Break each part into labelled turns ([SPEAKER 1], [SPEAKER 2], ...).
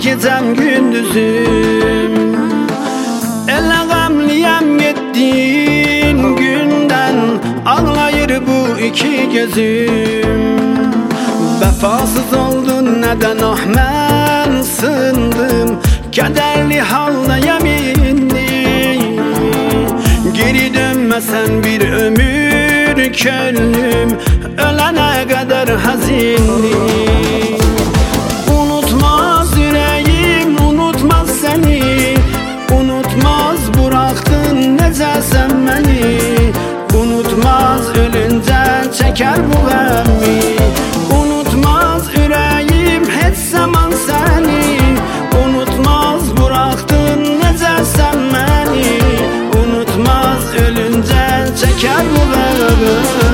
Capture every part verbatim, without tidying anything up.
[SPEAKER 1] gecem gündüzüm. Elə qəmliyəm getdiyin gündən, ağlayır bu iki gözüm. Vəfasız oldun nədən ah mən sındım, kədərli haldayam indi. Geri dönməsən bir ömür könlüm, ölənə qədər həzindir. Unutmaz ürəyim, unutmaz səni, unutmaz buraxdın necə sən məni. Unutmaz ölüncə çəkər bu qəmmi. Unutmaz ürəyim heç zaman səni, unutmaz buraxdın necə sən məni. Unutmaz ölüncə çəkər bu qəmmi.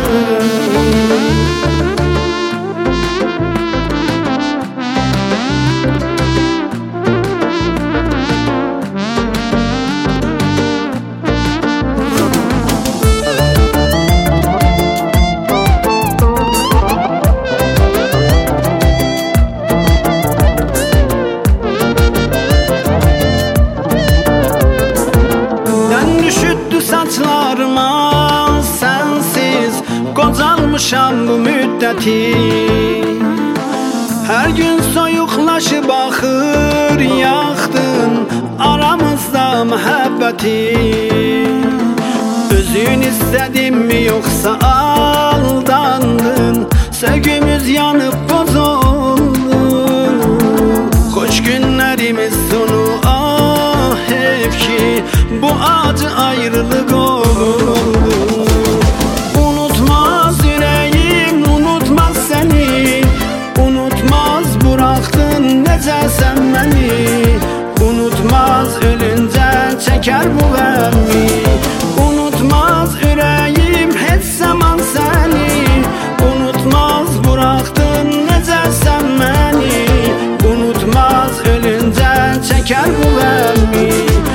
[SPEAKER 1] Saçlarıma sensiz qocalmışam bu müddəti. Hər gün soyuqlaşıb axır yaxdın aramızda məhəbbəti. Özün istədin mi yoxsa aldandın, sevgimiz yanıb bozuldu. Xoş günlərimiz sonu ah hep ki bu acı ayrılık oldu. Unutmaz ürəyim, unutmaz səni, unutmaz buraxdın necə sən məni. Unutmaz ölüncə çəkər bu qəmmi. Unutmaz ürəyim heç zaman səni, unutmaz buraxdın necə sən məni. Unutmaz ölüncə çəkər bu qəmmi.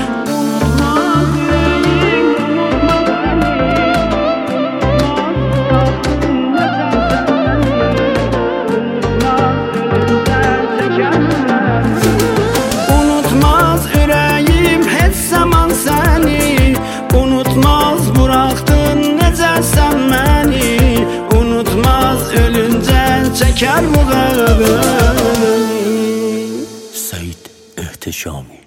[SPEAKER 1] Unutmaz buraxdın necə sən məni. Unutmaz ölüncə çəkər bu qəmmi.
[SPEAKER 2] Said Ehtişami.